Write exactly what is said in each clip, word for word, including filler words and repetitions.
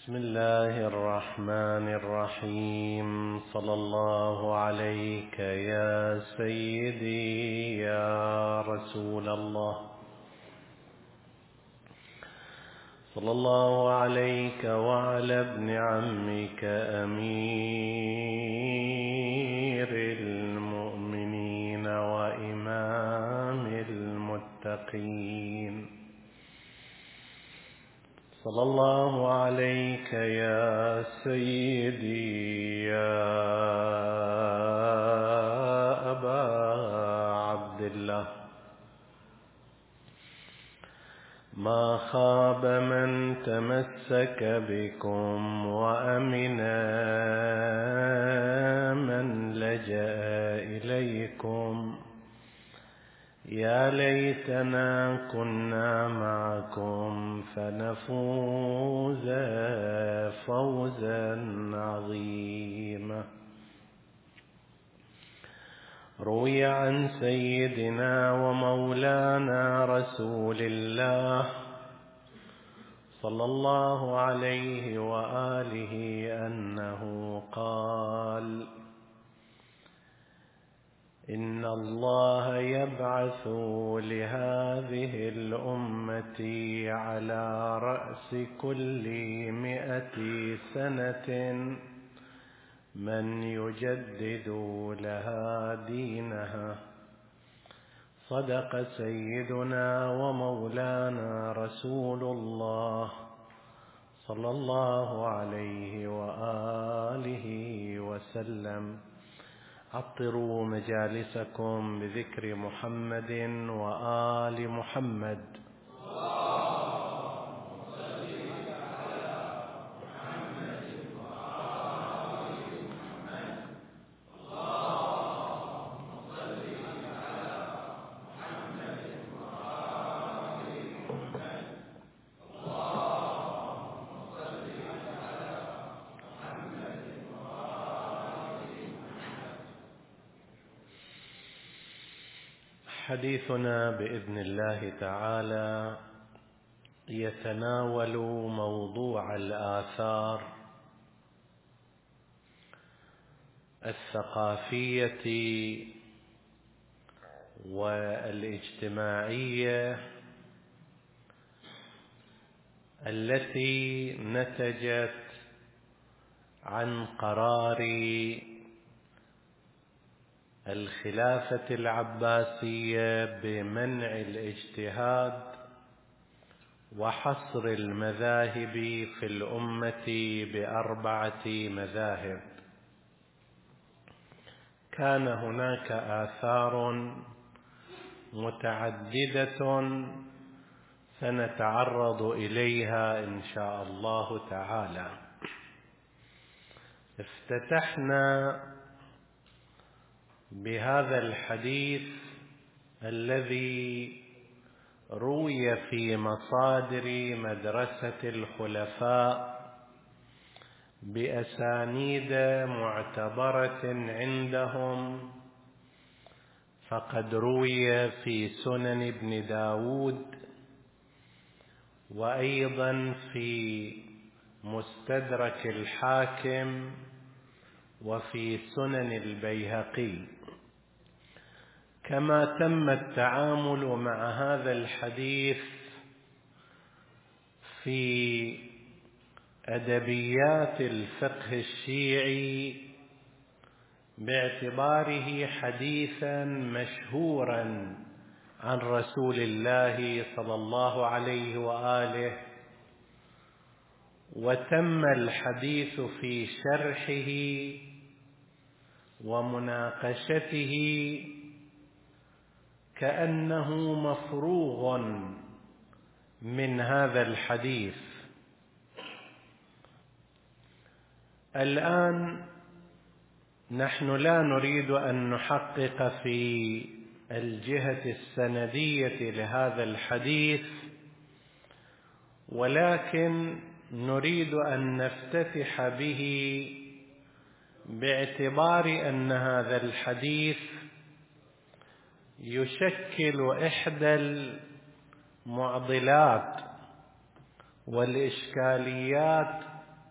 بسم الله الرحمن الرحيم. صلى الله عليك يا سيدي يا رسول الله، صلى الله عليك وعلى ابن عمك أمير المؤمنين وإمام المتقين. صلى الله عليك يا سيدي يا أبا عبد الله. ما خاب من تمسك بكم وأمن من لجأ إليكم. يا ليتنا كنا معكم فنفوز فوزا عظيما. روي عن سيدنا ومولانا رسول الله صلى الله عليه وآله أنه قال: إن الله يبعث لهذه الأمة على رأس كل مئة سنة من يجدد لها دينها. صدق سيدنا ومولانا رسول الله صلى الله عليه وآله وسلم. عطروا مجالسكم بذكر محمد وآل محمد. حديثنا بإذن الله تعالى يتناول موضوع الآثار الثقافية والاجتماعية التي نتجت عن قرار الخلافة العباسية بمنع الاجتهاد وحصر المذاهب في الأمة بأربعة مذاهب. كان هناك آثار متعددة سنتعرض إليها إن شاء الله تعالى. افتتحنا بهذا الحديث الذي روي في مصادر مدرسة الخلفاء بأسانيد معتبرة عندهم، فقد روي في سنن ابن داود وأيضا في مستدرك الحاكم وفي سنن البيهقي. كما تم التعامل مع هذا الحديث في أدبيات الفقه الشيعي باعتباره حديثا مشهورا عن رسول الله صلى الله عليه وآله، وتم الحديث في شرحه ومناقشته كأنه مفروغ من هذا الحديث. الآن نحن لا نريد أن نحقق في الجهة السندية لهذا الحديث، ولكن نريد أن نفتتح به باعتبار أن هذا الحديث يشكل إحدى المعضلات والإشكاليات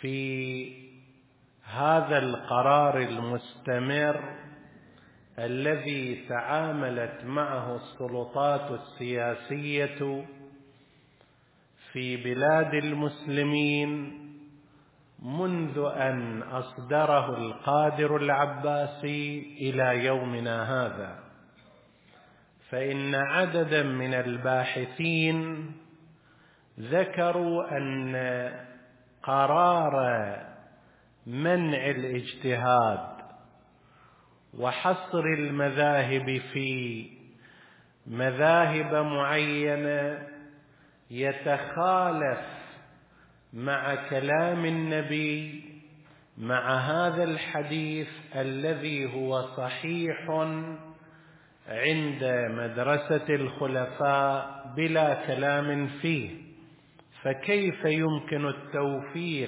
في هذا القرار المستمر الذي تعاملت معه السلطات السياسية في بلاد المسلمين منذ أن أصدره القادر العباسي إلى يومنا هذا. فإن عددا من الباحثين ذكروا أن قرار منع الاجتهاد وحصر المذاهب في مذاهب معينة يتخالف مع كلام النبي، مع هذا الحديث الذي هو صحيح عند مدرسة الخلفاء بلا كلام فيه. فكيف يمكن التوفيق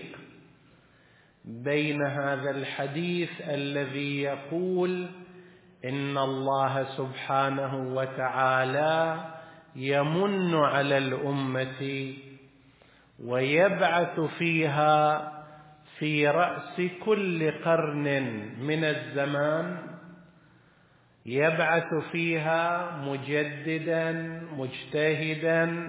بين هذا الحديث الذي يقول إن الله سبحانه وتعالى يمن على الأمة ويبعث فيها في رأس كل قرن من الزمان، يبعث فيها مجددا مجتهدا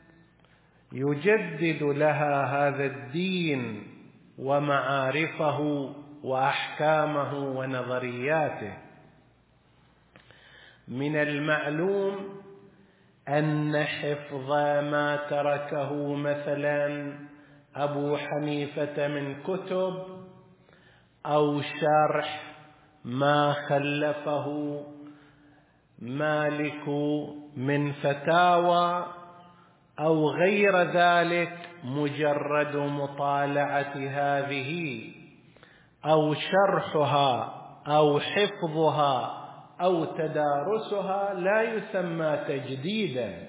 يجدد لها هذا الدين ومعارفه وأحكامه ونظرياته؟ من المعلوم أن حفظ ما تركه مثلا أبو حنيفة من كتب، أو شرح ما خلفه مالك من فتاوى، أو غير ذلك، مجرد مطالعة هذه أو شرحها أو حفظها أو تدارسها لا يسمى تجديدا.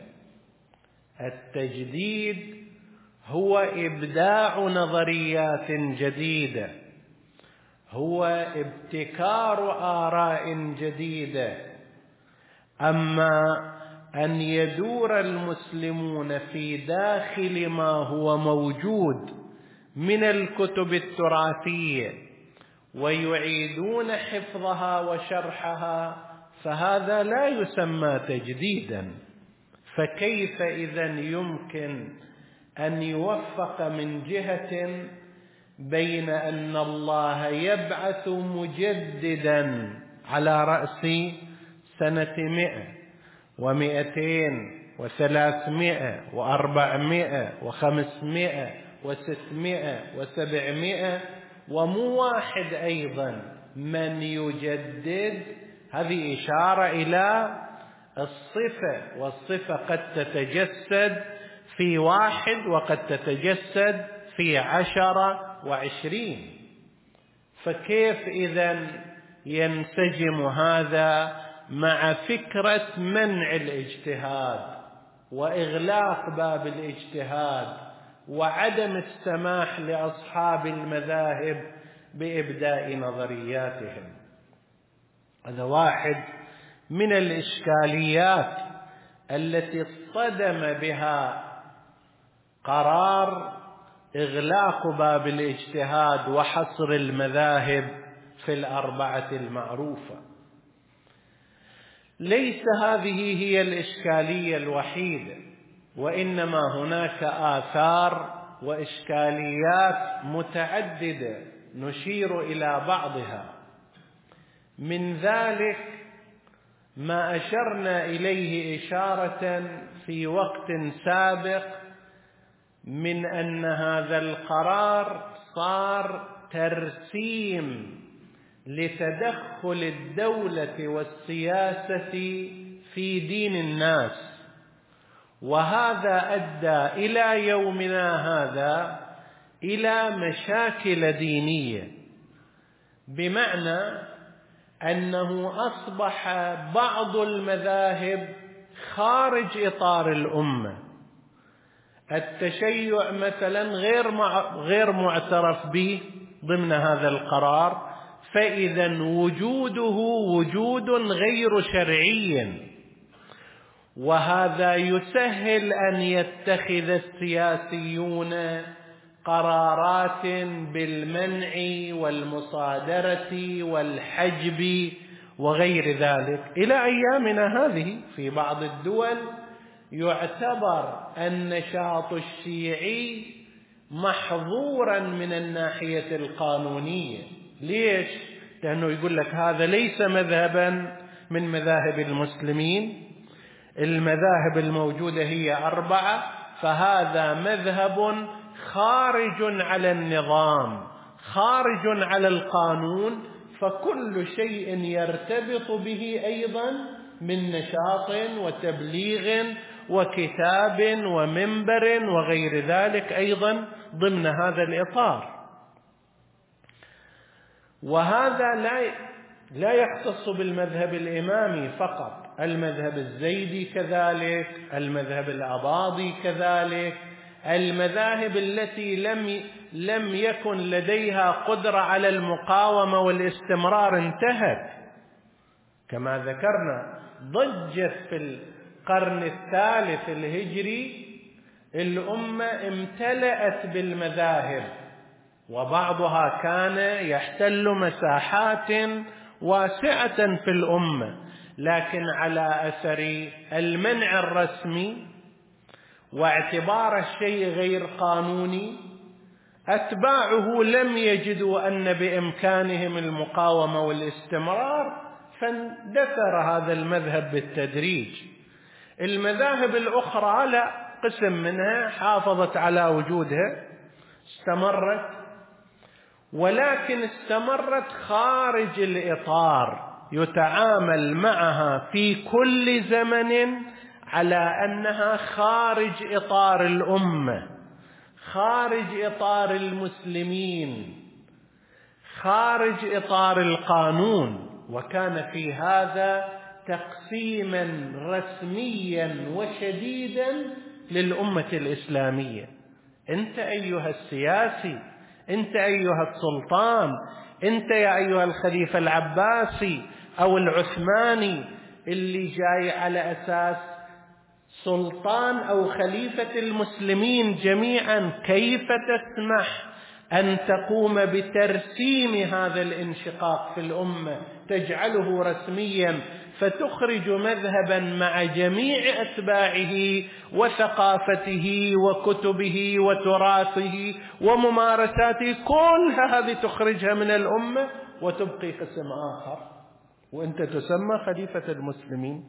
التجديد هو إبداع نظريات جديدة، هو ابتكار آراء جديدة. أما أن يدور المسلمون في داخل ما هو موجود من الكتب التراثية ويعيدون حفظها وشرحها، فهذا لا يسمى تجديدا. فكيف إذن يمكن أن يوفق من جهة بين أن الله يبعث مجددا على رأس سنة مئة ومئتين وثلاثمائة وأربعمائة وخمسمائة وستمائة وسبعمائة ومو واحد أيضا من يجدد؟ هذه إشارة إلى الصفة، والصفة قد تتجسد في واحد وقد تتجسد في عشرة وعشرين. فكيف إذن ينسجم هذا مع فكرة منع الاجتهاد وإغلاق باب الاجتهاد وعدم السماح لأصحاب المذاهب بإبداء نظرياتهم؟ هذا واحد من الإشكاليات التي اصطدم بها قرار إغلاق باب الاجتهاد وحصر المذاهب في الأربعة المعروفة. ليس هذه هي الإشكالية الوحيدة، وإنما هناك آثار وإشكاليات متعددة نشير إلى بعضها. من ذلك ما أشرنا إليه إشارة في وقت سابق، من أن هذا القرار صار ترسيم لتدخل الدولة والسياسة في دين الناس، وهذا أدى إلى يومنا هذا إلى مشاكل دينية، بمعنى أنه أصبح بعض المذاهب خارج إطار الأمة. التشيع مثلا غير غير معترف به ضمن هذا القرار، فإذا وجوده وجود غير شرعي، وهذا يسهل أن يتخذ السياسيون قرارات بالمنع والمصادرة والحجب وغير ذلك. إلى أيامنا هذه في بعض الدول يعتبر النشاط الشيعي محظورا من الناحية القانونية. ليش؟ لأنه يقول لك هذا ليس مذهبا من مذاهب المسلمين، المذاهب الموجودة هي أربعة، فهذا مذهب خارج على النظام، خارج على القانون، فكل شيء يرتبط به أيضا من نشاط وتبليغ وكتاب ومنبر وغير ذلك أيضا ضمن هذا الإطار. وهذا لا لا يختص بالمذهب الإمامي فقط، المذهب الزيدي كذلك، المذهب الأباضي كذلك، المذاهب التي لم لم يكن لديها قدرة على المقاومة والاستمرار انتهت. كما ذكرنا ضجت في القرن الثالث الهجري الأمة امتلأت بالمذاهب، وبعضها كان يحتل مساحات واسعة في الأمة، لكن على أثر المنع الرسمي واعتبار الشيء غير قانوني أتباعه لم يجدوا أن بإمكانهم المقاومة والاستمرار، فاندثر هذا المذهب بالتدريج. المذاهب الأخرى لا، قسم منها حافظت على وجودها، استمرت، ولكن استمرت خارج الإطار، يتعامل معها في كل زمن على أنها خارج إطار الأمة، خارج إطار المسلمين، خارج إطار القانون. وكان في هذا تقسيما رسميا وشديدا للأمة الإسلامية. أنت أيها السياسي، أنت أيها السلطان، أنت يا أيها الخليفة العباسي أو العثماني اللي جاي على أساس سلطان أو خليفة المسلمين جميعا، كيف تسمح أن تقوم بترسيم هذا الانشقاق في الأمة، تجعله رسميا، فتخرج مذهبا مع جميع أتباعه وثقافته وكتبه وتراثه وممارساته، كلها هذه تخرجها من الأمة وتبقي قسم آخر، وأنت تسمى خليفة المسلمين.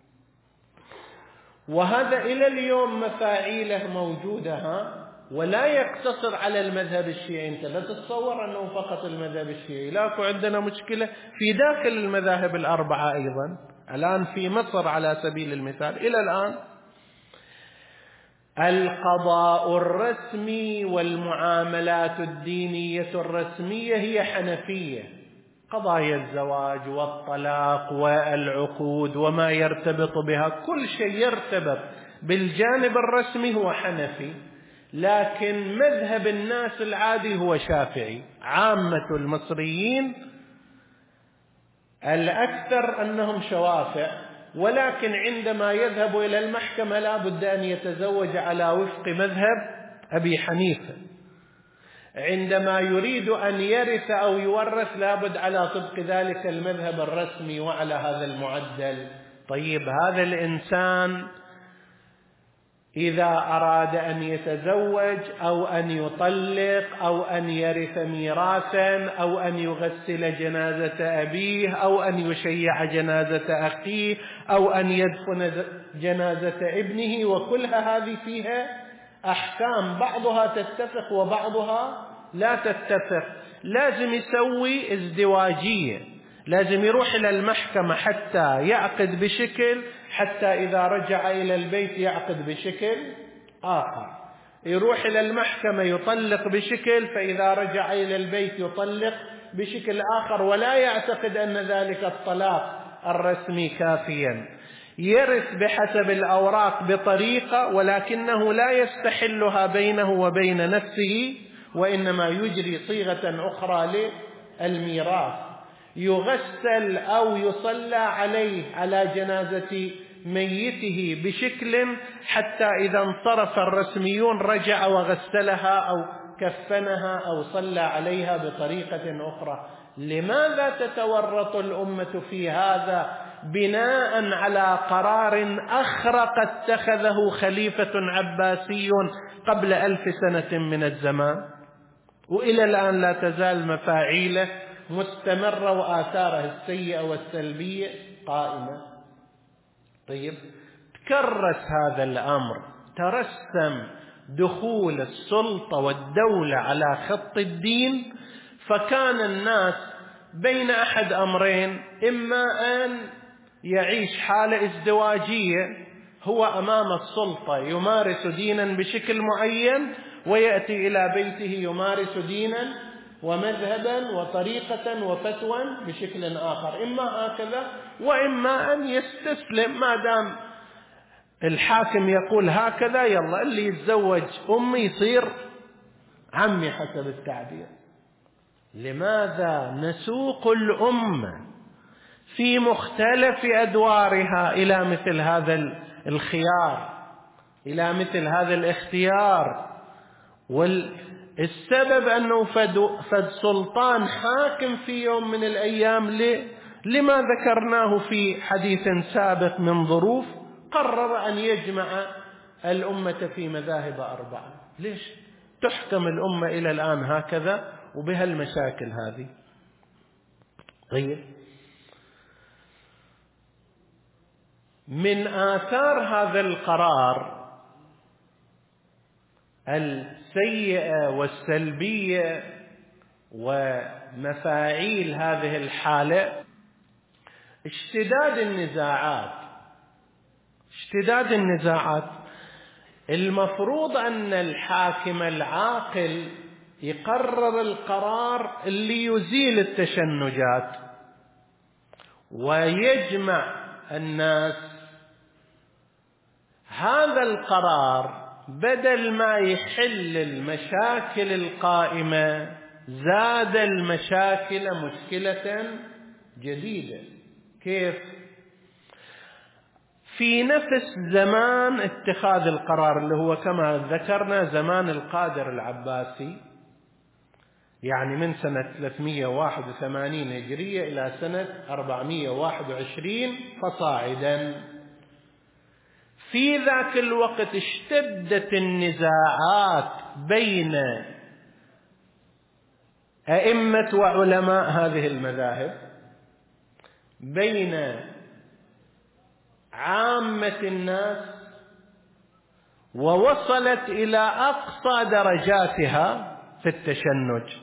وهذا إلى اليوم مفاعيله موجودة، ها؟ ولا يقتصر على المذهب الشيعي. أنت لا تتصور أنه فقط المذهب الشيعي، لا، عندنا مشكلة في داخل المذاهب الأربعة أيضا. الآن في مصر على سبيل المثال إلى الآن القضاء الرسمي والمعاملات الدينية الرسمية هي حنفية، قضايا الزواج والطلاق والعقود وما يرتبط بها، كل شيء يرتبط بالجانب الرسمي هو حنفي. لكن مذهب الناس العادي هو شافعي. عامة المصريين الأكثر أنهم شوافع، ولكن عندما يذهب إلى المحكمة لا بد أن يتزوج على وفق مذهب أبي حنيفة. عندما يريد أن يرث أو يورث لا بد على طبق ذلك المذهب الرسمي وعلى هذا المعدل. طيب هذا الإنسان إذا أراد أن يتزوج أو أن يطلق أو أن يرث ميراثا أو أن يغسل جنازة أبيه أو أن يشيع جنازة أخيه أو أن يدفن جنازة ابنه، وكلها هذه فيها أحكام بعضها تتفق وبعضها لا تتفق، لازم يسوي ازدواجية، لازم يروح إلى المحكمة حتى يعقد بشكل، حتى إذا رجع إلى البيت يعقد بشكل آخر، يروح إلى المحكمة يطلق بشكل، فإذا رجع إلى البيت يطلق بشكل آخر، ولا يعتقد أن ذلك الطلاق الرسمي كافيا. يرث بحسب الأوراق بطريقة، ولكنه لا يستحلها بينه وبين نفسه، وإنما يجري صيغة أخرى للميراث. يغسل أو يصلى عليه على جنازة ميته بشكل حتى إذا انصرف الرسميون رجع وغسلها أو كفنها أو صلى عليها بطريقة أخرى. لماذا تتورط الأمة في هذا بناء على قرار أخرق اتخذه خليفة عباسي قبل ألف سنة من الزمان، وإلى الآن لا تزال مفاعيله مستمرة وآثاره السيئة والسلبية قائمة؟ طيب، تكرس هذا الأمر، ترسم دخول السلطة والدولة على خط الدين، فكان الناس بين أحد أمرين: إما أن يعيش حالة ازدواجية، هو أمام السلطة يمارس دينا بشكل معين ويأتي إلى بيته يمارس دينا ومذهبا وطريقة وفتوى بشكل آخر، إما هكذا وإما أن يستسلم، ما دام الحاكم يقول هكذا يلا اللي يتزوج أمي يصير عمي حسب التعبير. لماذا نسوق الأمة في مختلف أدوارها إلى مثل هذا الخيار، إلى مثل هذا الاختيار؟ والسبب أنه فد, فد سلطان حاكم في يوم من الأيام لما ذكرناه في حديث سابق من ظروف، قرر أن يجمع الأمة في مذاهب أربعة. ليش تحكم الأمة إلى الآن هكذا وبهالمشاكل هذه؟ طيب، من آثار هذا القرار السيئة والسلبية ومفاعيل هذه الحالة اشتداد النزاعات. اشتداد النزاعات المفروض أن الحاكم العاقل يقرر القرار اللي يزيل التشنجات ويجمع الناس. هذا القرار بدل ما يحل المشاكل القائمة زاد المشاكل مشكلة جديدة. كيف؟ في نفس زمان اتخاذ القرار اللي هو كما ذكرنا زمان القادر العباسي، يعني من سنة ثلاثمئة وواحد وثمانين هجرية إلى سنة أربعمئة وواحد وعشرين فصاعدا. في ذاك الوقت اشتدت النزاعات بين أئمة وعلماء هذه المذاهب، بين عامة الناس، ووصلت إلى أقصى درجاتها في التشنج.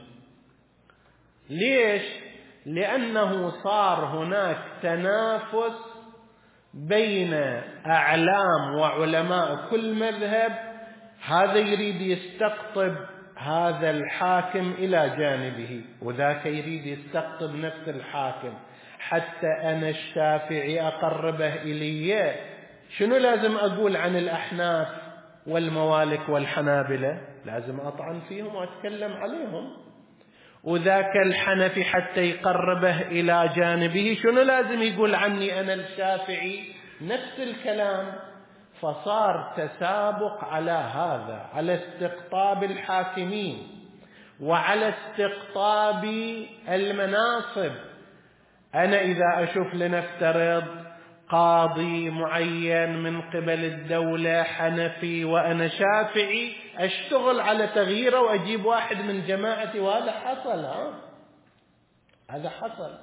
ليش؟ لأنه صار هناك تنافس بين أعلام وعلماء كل مذهب، هذا يريد يستقطب هذا الحاكم إلى جانبه وذاك يريد يستقطب نفس الحاكم، حتى أنا الشافعي أقربه إلي. شنو لازم أقول عن الأحناف والموالك والحنابلة؟ لازم أطعن فيهم وأتكلم عليهم. وذاك الحنفي حتى يقربه إلى جانبه شنو لازم يقول عني أنا الشافعي؟ نفس الكلام. فصار تسابق على هذا، على استقطاب الحاكمين وعلى استقطاب المناصب. أنا إذا أشوف لنفترض قاضي معين من قبل الدولة حنفي وأنا شافعي، أشتغل على تغييره وأجيب واحد من جماعتي، وهذا حصل. ها هذا حصل.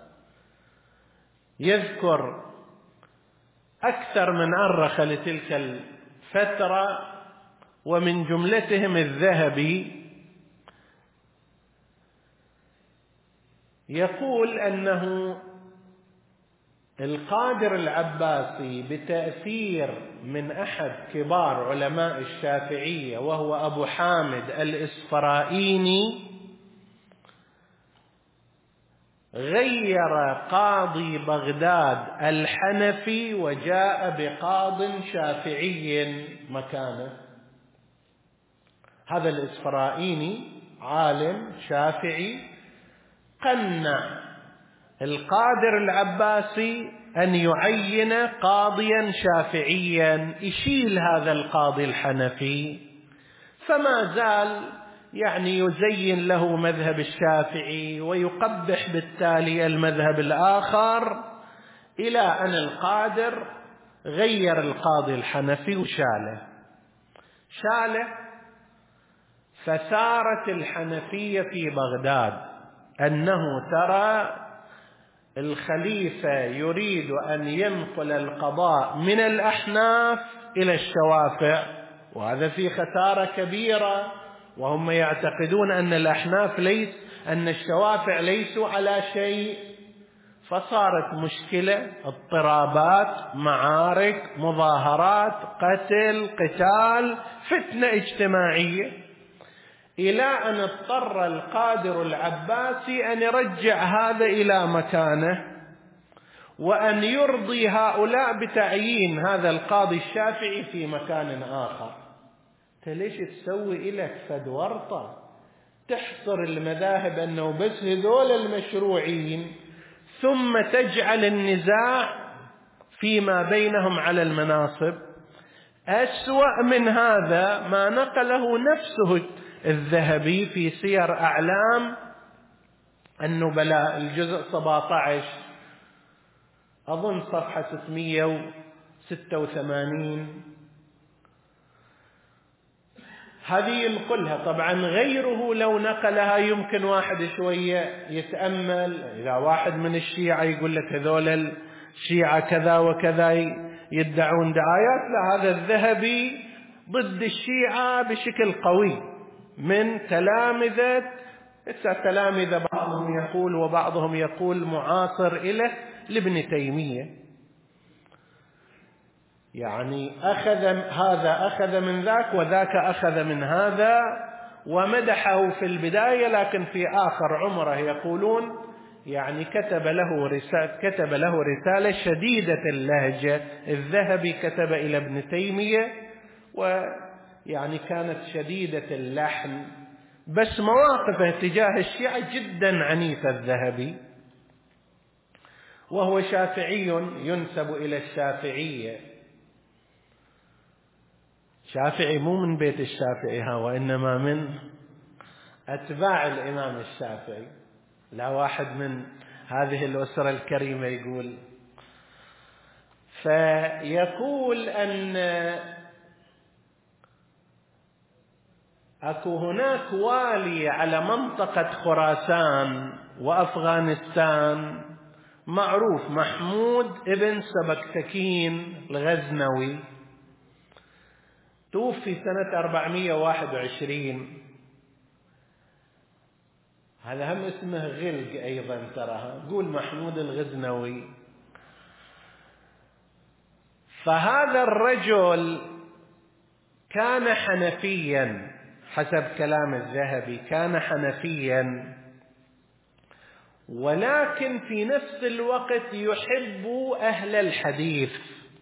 يذكر أكثر من أرخ لتلك الفترة ومن جملتهم الذهبي، يقول أنه القادر العباسي بتأثير من أحد كبار علماء الشافعية وهو أبو حامد الإسفرائيني غير قاضي بغداد الحنفي وجاء بقاض شافعي مكانه. هذا الإسفرائيني عالم شافعي قنع القادر العباسي أن يعين قاضيا شافعيا يشيل هذا القاضي الحنفي، فما زال يعني يزين له مذهب الشافعي ويقبح بالتالي المذهب الآخر، إلى أن القادر غير القاضي الحنفي وشاله شاله فثارت الحنفية في بغداد أنه ترى الخليفة يريد أن ينقل القضاء من الأحناف إلى الشوافع، وهذا فيه خسارة كبيرة، وهم يعتقدون أن الأحناف ليس أن الشوافع ليسوا على شيء. فصارت مشكلة، اضطرابات، معارك، مظاهرات، قتل، قتال، فتنة اجتماعية، إلى أن اضطر القادر العباسي أن يرجع هذا إلى مكانه، وأن يرضي هؤلاء بتعيين هذا القاضي الشافعي في مكان آخر. ليش تسوي إلك فد ورطة تحصر المذاهب أنه بس هذول المشروعين، ثم تجعل النزاع فيما بينهم على المناصب؟ أسوأ من هذا ما نقله نفسه الذهبي في سير أعلام النبلاء الجزء سبعة عشر أظن صفحة ستمئة وستة وثمانين. هذه كلها طبعا غيره لو نقلها يمكن واحد شوية يتأمل، إذا واحد من الشيعة يقول لك هذول الشيعة كذا وكذا يدعون دعايات، لا، هذا الذهبي ضد الشيعة بشكل قوي من تلامذة تلامذة بعضهم يقول وبعضهم يقول معاصر إليه لابن تيمية، يعني أخذ هذا أخذ من ذاك وذاك أخذ من هذا، ومدحه في البداية، لكن في آخر عمره يقولون يعني كتب له رسالة كتب له رسالة شديدة اللهجة. الذهبي كتب إلى ابن تيمية ويعني كانت شديدة اللحن، بس مواقفه تجاه الشيعة جدا عنيفة الذهبي، وهو شافعي ينسب إلى الشافعية، شافعي مو من بيت الشافعي ها، وإنما من أتباع الإمام الشافعي، لا واحد من هذه الأسرة الكريمة يقول. فيقول أن أكو هناك والي على منطقة خراسان وأفغانستان معروف، محمود ابن سبكتكين الغزنوي، توفي سنة أربعمئة وواحد وعشرين. هذا هم اسمه غلق أيضا تراها، قول محمود الغزنوي. فهذا الرجل كان حنفيا حسب كلام الذهبي، كان حنفيا، ولكن في نفس الوقت يحب أهل الحديث،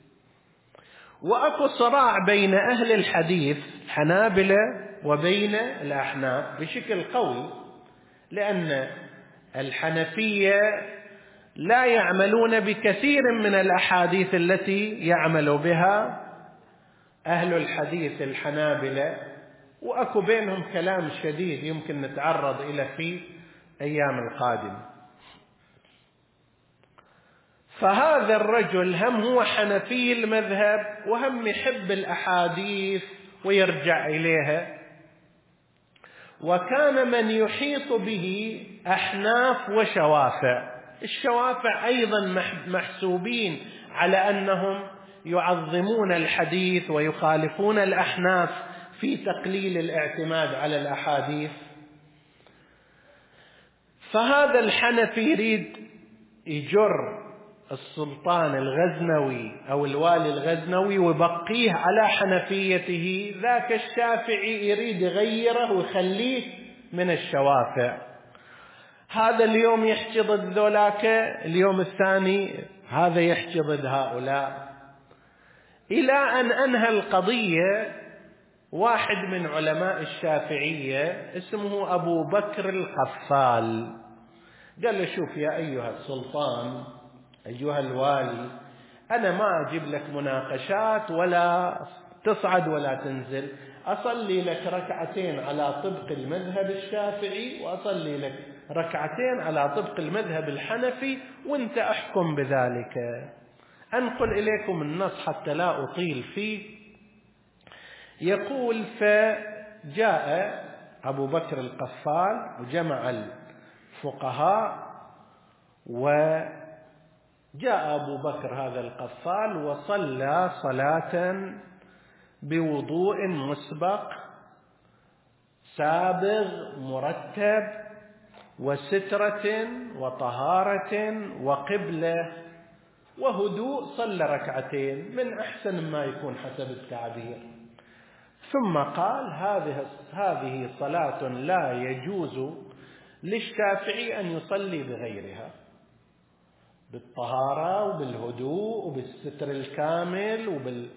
وأكو صراع بين أهل الحديث الحنابلة وبين الأحناف بشكل قوي، لأن الحنفية لا يعملون بكثير من الأحاديث التي يعمل بها أهل الحديث الحنابلة، وأكو بينهم كلام شديد يمكن نتعرض إلى في أيام القادمة. فهذا الرجل هم هو حنفي المذهب وهم يحب الأحاديث ويرجع إليها، وكان من يحيط به أحناف وشوافع. الشوافع أيضا محسوبين على أنهم يعظمون الحديث ويخالفون الأحناف في تقليل الاعتماد على الأحاديث. فهذا الحنفي يريد يجر السلطان الغزنوي أو الوالي الغزنوي ويبقيه على حنفيته، ذاك الشافعي يريد يغيره ويخليه من الشوافع. هذا اليوم يحكي ضد ذولاك، اليوم الثاني هذا يحكي ضد هؤلاء، إلى أن أنهى القضية واحد من علماء الشافعية اسمه أبو بكر القفال. قال له شوف يا أيها السلطان، أيها الوالي، أنا ما أجيب لك مناقشات ولا تصعد ولا تنزل، أصلي لك ركعتين على طبق المذهب الشافعي وأصلي لك ركعتين على طبق المذهب الحنفي وانت أحكم بذلك. أنقل إليكم النص حتى لا أطيل فيه. يقول: فجاء أبو بكر القفال وجمع الفقهاء، وجاء أبو بكر هذا القفال وصلى صلاة بوضوء مسبق سابغ مرتب وسترة وطهارة وقبلة وهدوء، صلى ركعتين من أحسن ما يكون حسب التعبير. ثم قال: هذه هذه صلاة لا يجوز للشافعي أن يصلي بغيرها، بالطهارة وبالهدوء وبالستر الكامل وبالتوجه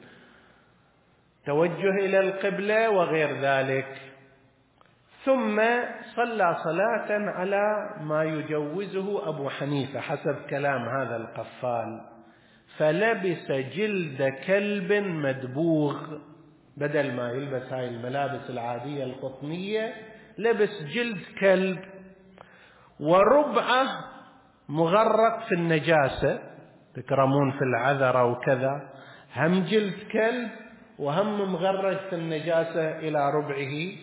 إلى القبلة وغير ذلك. ثم صلى صلاة على ما يجوزه أبو حنيفة حسب كلام هذا القفال، فلبس جلد كلب مدبوغ، بدل ما يلبس هاي الملابس العادية القطنية لبس جلد كلب، وربعه مغرق في النجاسة، تكرمون في العذرة وكذا، هم جلد كلب وهم مغرق في النجاسة إلى ربعه.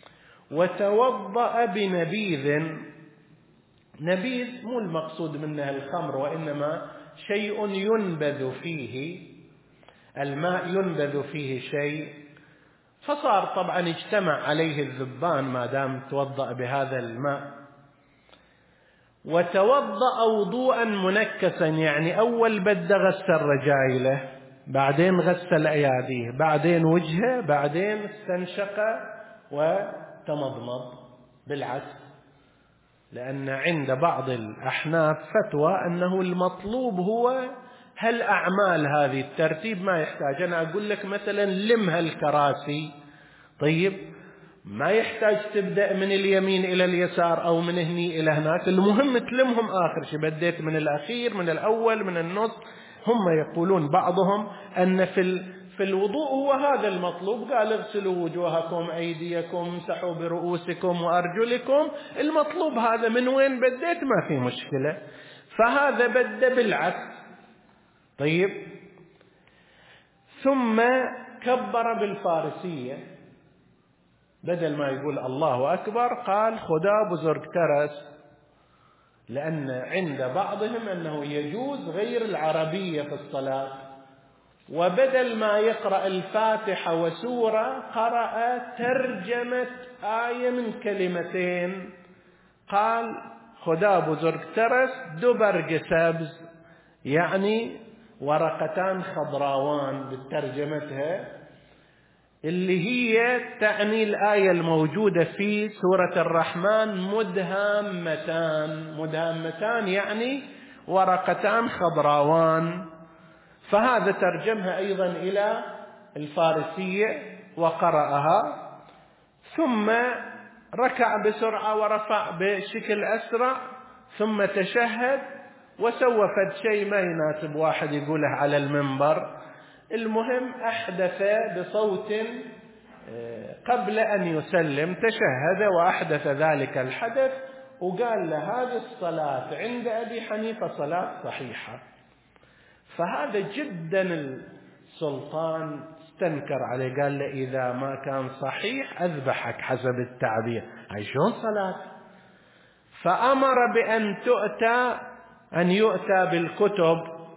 وتوضأ بنبيذ، نبيذ مو المقصود منها الخمر، وإنما شيء ينبذ فيه الماء، ينبذ فيه شيء، فصار طبعا اجتمع عليه الذبان ما دام توضأ بهذا الماء. وتوضأ وضوءا منكسا، يعني أول بد غسل رجايله، بعدين غسل أياديه، بعدين وجهه، بعدين استنشق وتمضمض بالعكس، لأن عند بعض الأحناف فتوى أنه المطلوب هو هالأعمال هذه الترتيب ما يحتاج. أنا أقول لك مثلا لم هالكراسي، طيب ما يحتاج تبدأ من اليمين إلى اليسار أو من هني إلى هناك، المهم تلمهم آخر شيء، بديت من الأخير من الأول من النص. هم يقولون بعضهم أن في في الوضوء هو هذا المطلوب، قال اغسلوا وجوهكم أيديكم امسحوا برؤوسكم وأرجلكم، المطلوب هذا، من وين بديت ما في مشكلة، فهذا بد بالعكس. طيب ثم كبر بالفارسية، بدل ما يقول الله أكبر قال خدا بزرگ ترس، لأن عند بعضهم أنه يجوز غير العربية في الصلاة، وبدل ما يقرأ الفاتحة وسورة قرأ ترجمة آية من كلمتين، قال خدا بزرگ ترس دو برگ سبز، يعني ورقتان خضراوان بالترجمتها، اللي هي تعني الآية الموجودة في سورة الرحمن مدهامتان، مدهامتان يعني ورقتان خضراوان، فهذا ترجمها أيضا إلى الفارسية وقرأها. ثم ركع بسرعة ورفع بشكل أسرع، ثم تشهد وسوى فد شيء ما يناسب واحد يقوله على المنبر، المهم أحدث بصوت قبل أن يسلم، تشهد وأحدث ذلك الحدث، وقال له هذه الصلاة عند أبي حنيفة صلاة صحيحة. فهذا جدا السلطان استنكر عليه، قال له إذا ما كان صحيح أذبحك حسب التعبير، هاي شلون صلاة؟ فأمر بأن تؤتى أن يؤتى بالكتب،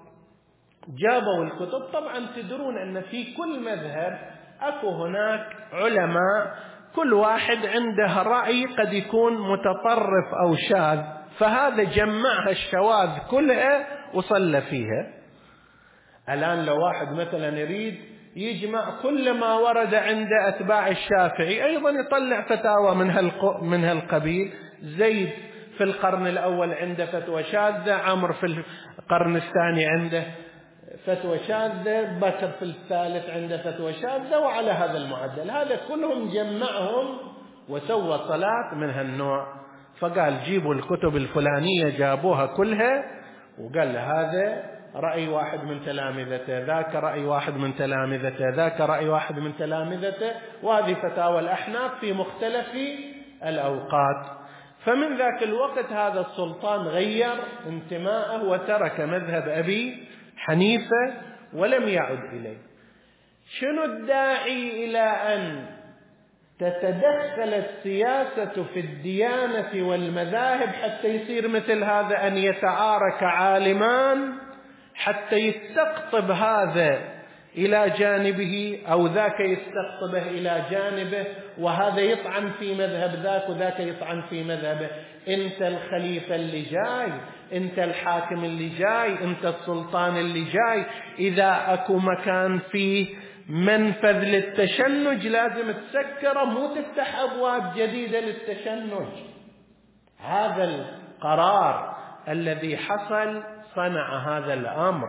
جابوا الكتب. طبعا تدرون أن في كل مذهب أكو هناك علماء كل واحد عنده رأي قد يكون متطرف أو شاذ، فهذا جمعها الشواذ كلها وصلى فيها. الآن لو واحد مثلا يريد يجمع كل ما ورد عند أتباع الشافعي أيضا يطلع فتاوى من من هالقبيل، زيد في القرن الأول عنده فتوى شاذة، عمرو في القرن الثاني عنده فتوى شاذة، بكر في الثالث عنده فتوى شاذة، وعلى هذا المعدل هذا كلهم جمعهم وسوى صلاة من هالنوع. فقال جيبوا الكتب الفلانية، جابوها كلها وقال له هذا رأي واحد من تلامذته، ذاك رأي واحد من تلامذته، ذاك رأي واحد من تلامذته، وهذه فتاوى الأحناف في مختلف الأوقات. فمن ذاك الوقت هذا السلطان غير انتماءه وترك مذهب أبي حنيفة ولم يعد إليه. شنو الداعي إلى أن تتدخل السياسة في الديانة والمذاهب حتى يصير مثل هذا، أن يتعارك عالمان حتى يستقطب هذا إلى جانبه أو ذاك يستقطبه إلى جانبه، وهذا يطعن في مذهب ذاك وذاك يطعن في مذهبه؟ أنت الخليفة اللي جاي، أنت الحاكم اللي جاي، أنت السلطان اللي جاي، إذا أكو مكان فيه منفذ للتشنج لازم تسكره، مو تفتح أبواب جديدة للتشنج. هذا القرار الذي حصل صنع هذا الأمر.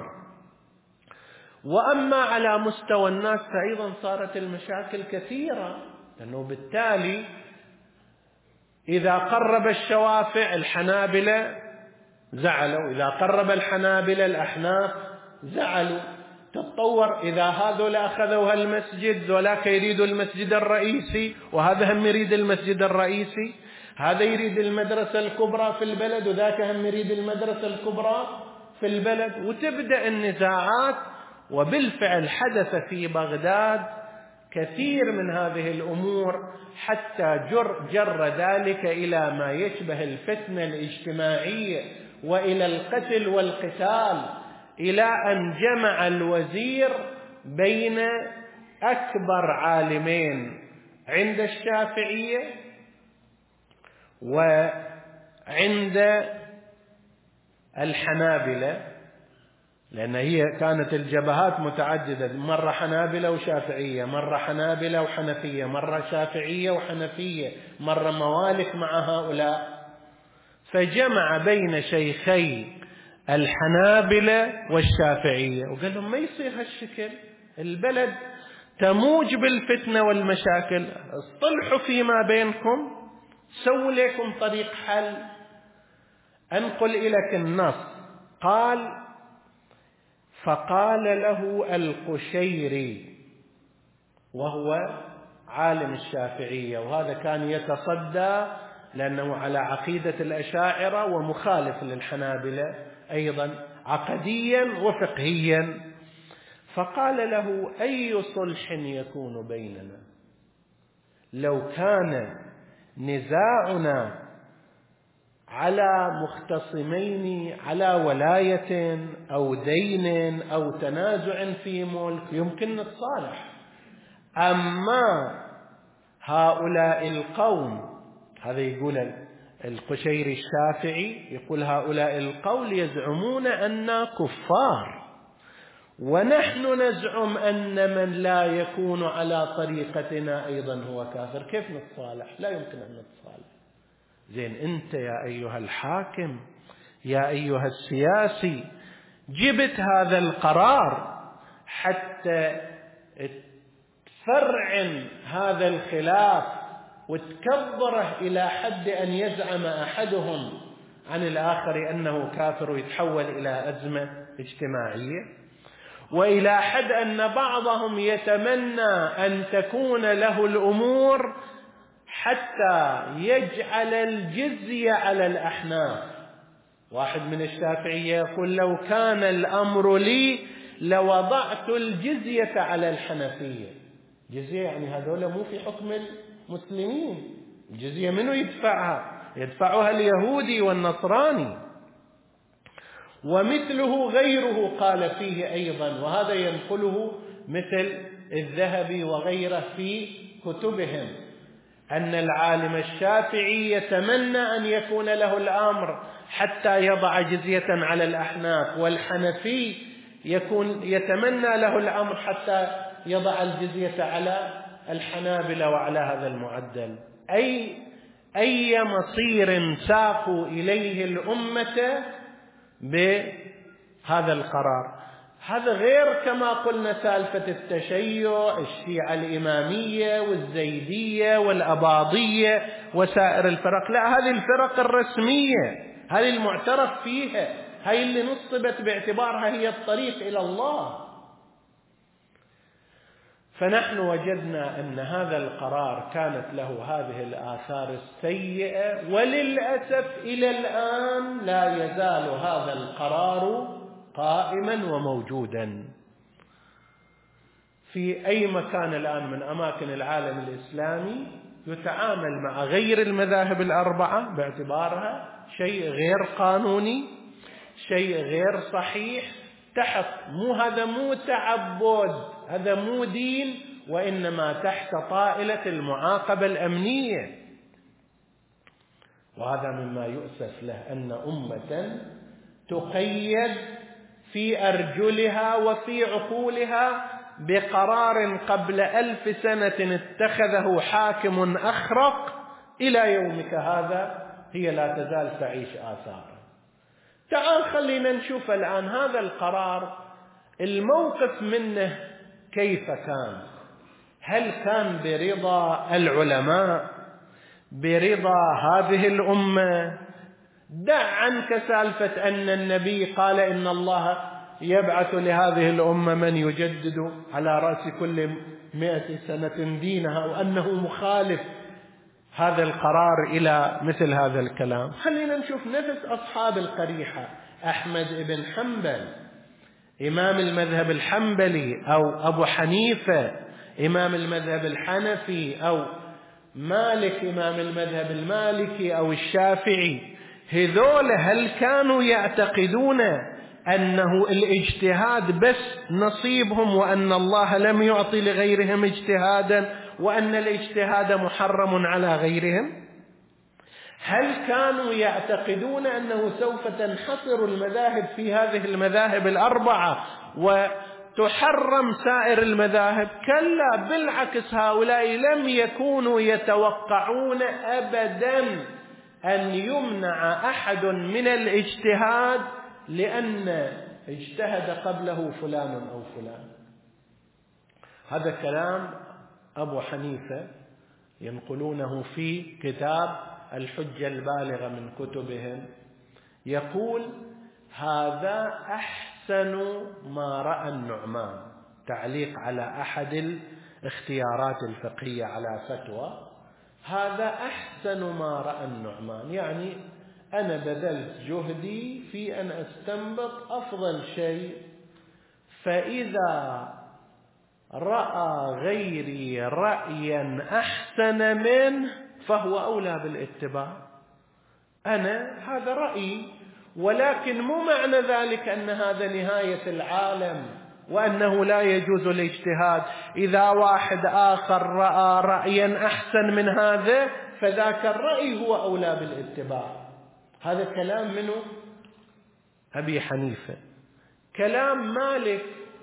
وأما على مستوى الناس فأيضا صارت المشاكل كثيرة، لأنه بالتالي إذا قرب الشوافع الحنابلة زعلوا، إذا قرب الحنابلة الأحناف زعلوا. تتطور، إذا هذول أخذوا هالمسجد ذولاك يريدوا المسجد الرئيسي، وهذا هم يريد المسجد الرئيسي، هذا يريد المدرسة الكبرى في البلد وذاك هم يريد المدرسة الكبرى في البلد، وتبدأ النزاعات. وبالفعل حدث في بغداد كثير من هذه الأمور حتى جر, جر ذلك إلى ما يشبه الفتنة الاجتماعية وإلى القتل والقتال، إلى أن جمع الوزير بين أكبر عالمين عند الشافعية وعند الحنابلة، لأن هي كانت الجبهات متعددة، مرة حنابلة وشافعية، مرة حنابلة وحنفية، مرة شافعية وحنفية، مرة موالك مع هؤلاء. فجمع بين شيخي الحنابلة والشافعية وقال لهم ما يصير هالشكل، البلد تموج بالفتنة والمشاكل، اصطلحوا فيما بينكم، سووا لكم طريق حل. أنقل إليك النص. قال: فقال له القشيري، وهو عالم الشافعية، وهذا كان يتصدى لأنه على عقيدة الأشاعرة ومخالف للحنابلة أيضا عقديا وفقهيا. فقال له: أي صلح يكون بيننا لو كان نزاعنا على مختصمين على ولاية أو دين أو تنازع في ملك يمكن نتصالح، أما هؤلاء القوم، هذا يقول القشيري الشافعي، يقول هؤلاء القوم يزعمون أننا كفار، ونحن نزعم أن من لا يكون على طريقتنا أيضا هو كافر، كيف نتصالح؟ لا يمكن أن نتصالح. زين، أنت يا أيها الحاكم، يا أيها السياسي، جبت هذا القرار حتى تفرعن هذا الخلاف وتكبره إلى حد أن يزعم أحدهم عن الآخر أنه كافر ويتحول إلى أزمة اجتماعية، وإلى حد أن بعضهم يتمنى أن تكون له الأمور حتى يجعل الجزية على الأحناف. واحد من الشافعية يقول: لو كان الأمر لي لوضعت الجزية على الحنفية. جزية يعني هذول مو في حكم المسلمين، الجزية منو يدفعها؟ يدفعها اليهودي والنصراني. ومثله غيره قال فيه أيضا، وهذا ينقله مثل الذهبي وغيره في كتبهم، أن العالم الشافعي يتمنى أن يكون له الأمر حتى يضع جزية على الأحناف، والحنفي يكون يتمنى له الأمر حتى يضع الجزية على الحنابلة وعلى هذا المعدل. أي أي مصير ساقوا إليه الأمة بهذا القرار. هذا غير كما قلنا سالفة التشيع، الشيعة الإمامية والزيدية والأباضية وسائر الفرق، لا، هذه الفرق الرسمية، هذه المعترف فيها، هاي اللي نصبت باعتبارها هي الطريق إلى الله. فنحن وجدنا أن هذا القرار كانت له هذه الآثار السيئة، وللأسف إلى الآن لا يزال هذا القرار قائما وموجودا في أي مكان الآن من أماكن العالم الإسلامي. يتعامل مع غير المذاهب الأربعة باعتبارها شيء غير قانوني، شيء غير صحيح، تحت مو هذا مو تعبد، هذا مو دين، وإنما تحت طائلة المعاقبة الأمنية. وهذا مما يؤسف له أن أمة تقيد في أرجلها وفي عقولها بقرار قبل ألف سنة اتخذه حاكم أخرق إلى يومك هذا هي لا تزال تعيش آثاره. تعال خلينا نشوف الآن هذا القرار الموقف منه كيف كان. هل كان برضا العلماء، برضا هذه الأمة؟ دع عنك سالفة أن النبي قال إن الله يبعث لهذه الأمة من يجدد على رأس كل مئة سنة دينها، وأنه مخالف هذا القرار إلى مثل هذا الكلام. خلينا نشوف نفس أصحاب القريحة، أحمد بن حنبل إمام المذهب الحنبلي، أو أبو حنيفة إمام المذهب الحنفي، أو مالك إمام المذهب المالكي، أو الشافعي. هذول هل كانوا يعتقدون أنه الاجتهاد بس نصيبهم، وأن الله لم يعطي لغيرهم اجتهادا، وأن الاجتهاد محرم على غيرهم؟ هل كانوا يعتقدون أنه سوف تنحصر المذاهب في هذه المذاهب الأربعة وتحرم سائر المذاهب؟ كلا، بالعكس، هؤلاء لم يكونوا يتوقعون أبدا أن يمنع أحد من الاجتهاد لأن اجتهد قبله فلان أو فلان. هذا كلام أبو حنيفة ينقلونه في كتاب الحجة البالغة من كتبهم. يقول هذا أحسن ما رأى النعمان، تعليق على أحد الاختيارات الفقهية على فتوى، هذا أحسن ما رأى النعمان، يعني أنا بذلت جهدي في أن أستنبط أفضل شيء، فإذا رأى غيري رأيا أحسن منه فهو أولى بالاتباع. أنا هذا رأيي، ولكن مو معنى ذلك أن هذا نهاية العالم وأنه لا يجوز الاجتهاد. إذا واحد آخر رأى رأيا أحسن من هذا فذاك الرأي هو أولى بالاتباع. هذا كلام منه أبي حنيفة. كلام مالك،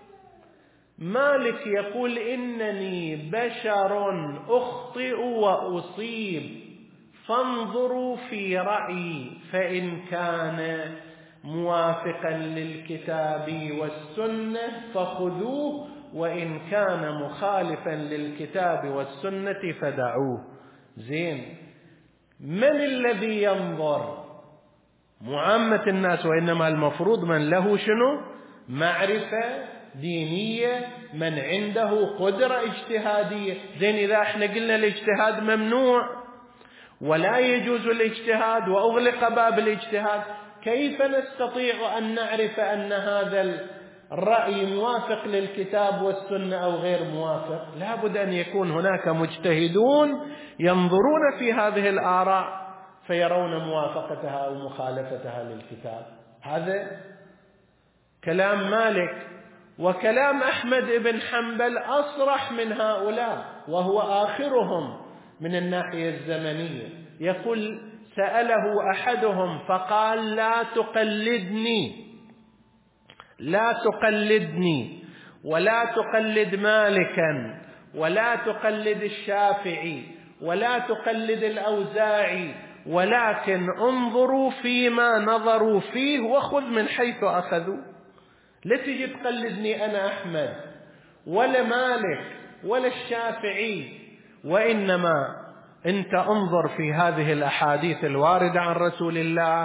مالك يقول إنني بشر أخطئ وأصيب، فانظروا في رأيي، فإن كان موافقا للكتاب والسنة فخذوه، وإن كان مخالفا للكتاب والسنة فدعوه. زين، من الذي ينظر؟ معامة الناس، وإنما المفروض من له شنو؟ معرفة دينية، من عنده قدرة اجتهادية. زين، إذا احنا قلنا الاجتهاد ممنوع ولا يجوز الاجتهاد وأغلق باب الاجتهاد، كيف نستطيع أن نعرف أن هذا الرأي موافق للكتاب والسنة أو غير موافق؟ لا بد أن يكون هناك مجتهدون ينظرون في هذه الآراء فيرون موافقتها أو مخالفتها للكتاب. هذا كلام مالك. وكلام أحمد بن حنبل أصرح من هؤلاء، وهو آخرهم من الناحية الزمنية. يقول سأله أحدهم فقال لا تقلدني، لا تقلدني، ولا تقلد مالكا، ولا تقلد الشافعي، ولا تقلد الأوزاعي، ولكن انظروا فيما نظروا فيه وخذ من حيث أخذوا. لا تجي تقلدني أنا أحمد ولا مالك ولا الشافعي، وإنما أنت انظر في هذه الأحاديث الواردة عن رسول الله،